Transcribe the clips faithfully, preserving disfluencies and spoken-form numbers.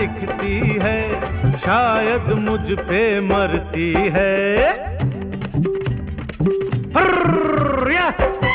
लिखती है, शायद मुझ पे मरती है। हर्या!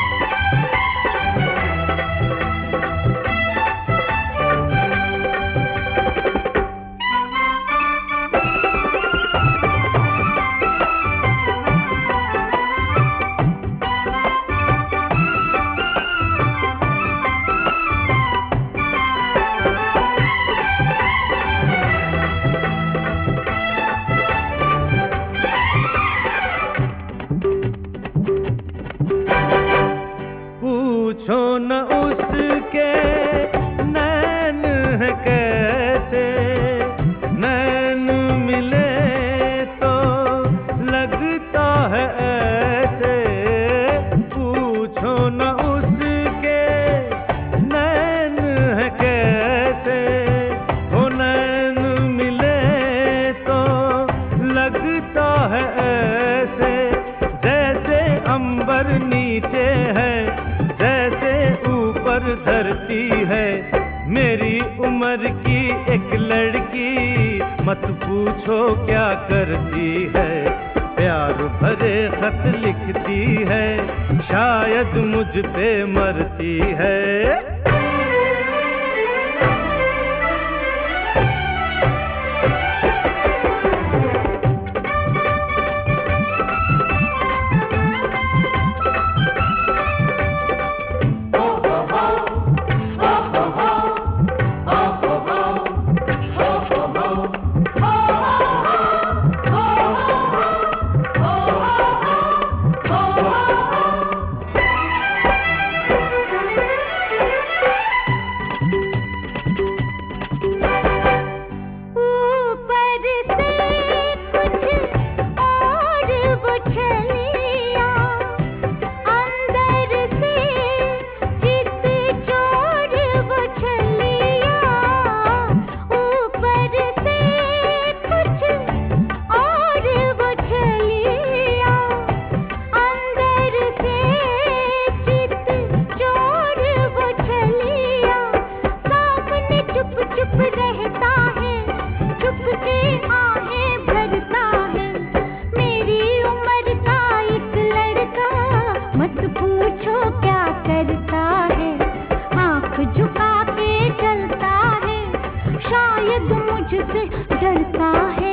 पूछो न उसके नैन है कैसे, नैन मिले तो लगता है ऐसे। पूछो न उसके नैन है कैसे, वो नैन मिले तो लगता है ऐसे। जैसे अंबर नीचे है, जैसे ऊपर धरती है। मेरी उम्र की एक लड़की, मत पूछो क्या करती है। प्यार भरे खत लिखती है, शायद मुझ पे मरती है। मुझसे डरता है।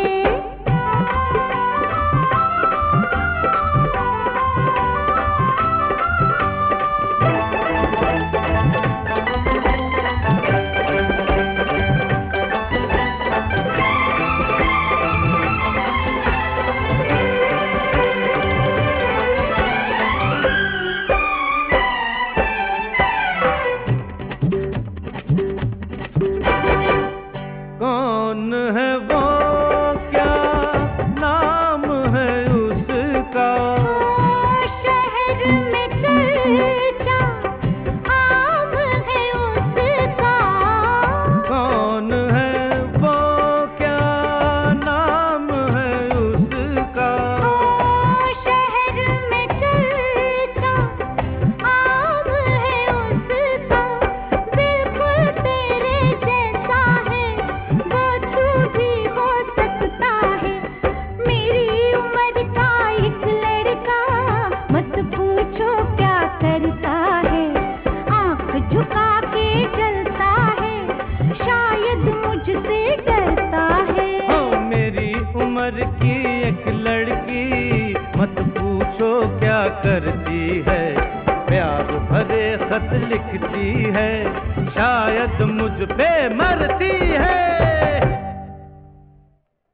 कौन है वो, क्या नाम है उसका? शहर में चर्चा आम है उसका। कौन है वो, क्या नाम है उसका? शहर में चर्चा आम है उसका। बिल्कुल तेरे जैसा है, वो तू भी हो सकता है। मेरी उम्र का एक लड़का, मत पूछो क्या करता है। आंख झुका के चलता है, शायद मुझसे डरता है। हाँ, मेरी उम्र की एक लड़की, मत पूछो क्या करती है। प्यार भरे खत लिखती है, शायद मुझ पे मरती है।